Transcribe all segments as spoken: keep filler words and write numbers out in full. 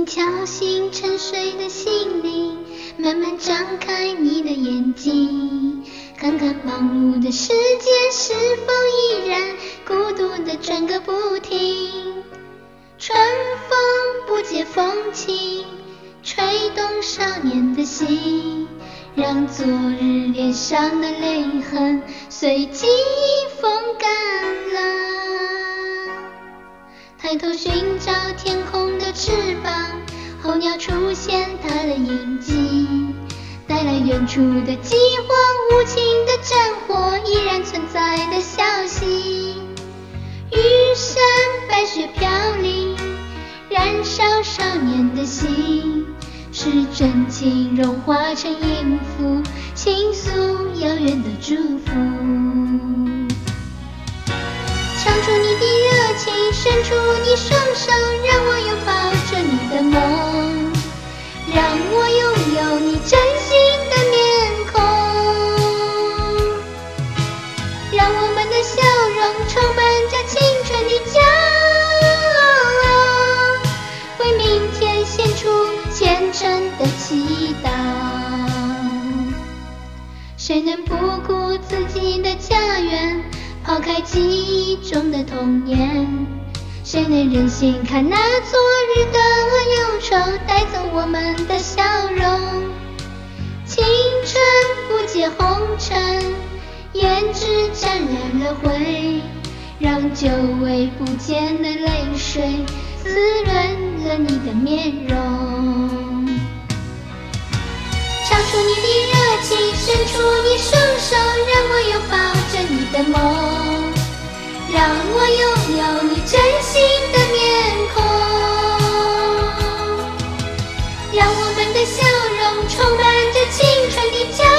敲醒沉睡的心灵，慢慢张开你的眼睛，看看忙碌的世界是否依然孤独地转个不停。春风不解风情，吹动少年的心，让昨日脸上的泪痕随记忆风干了。抬头寻找天空的翅膀，候鸟出现它的印记，带来远处的饥荒，无情的战火依然存在的消息。玉山白雪飘零，燃烧少年的心，是真情融化成音符，倾诉遥远的祝福。唱出你的热情，伸出你双手，让我拥抱着你的梦，让我拥有你真心的面孔，让我们的笑容充满着青春的骄傲，为明天献出虔诚的祈祷。谁能不顾自己的家园，抛开记忆中的童年？谁能忍心看那昨日的忧愁带走我们的笑容？青春不解红尘，胭脂沾染了灰，让久违不见的泪水滋润了你的面容。唱出你的热情，伸出你双手，让我拥抱着你的梦，让我拥有你真心的面孔，让我们的笑容充满着青春的骄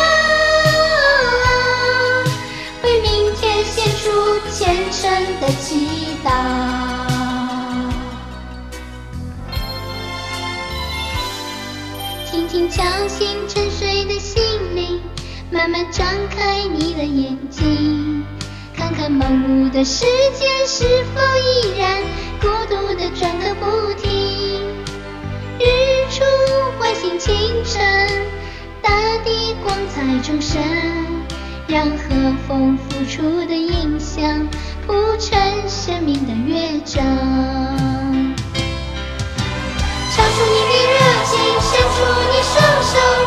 傲，为明天献出虔诚的祈祷。轻轻敲醒沉睡的心灵，慢慢张开你的眼睛，看看忙碌的世界是否依然孤独地转个不停。日出唤醒清晨，大地光彩重生，让和风拂出的印象铺成生命的乐章。唱出你的热情，伸出你双手，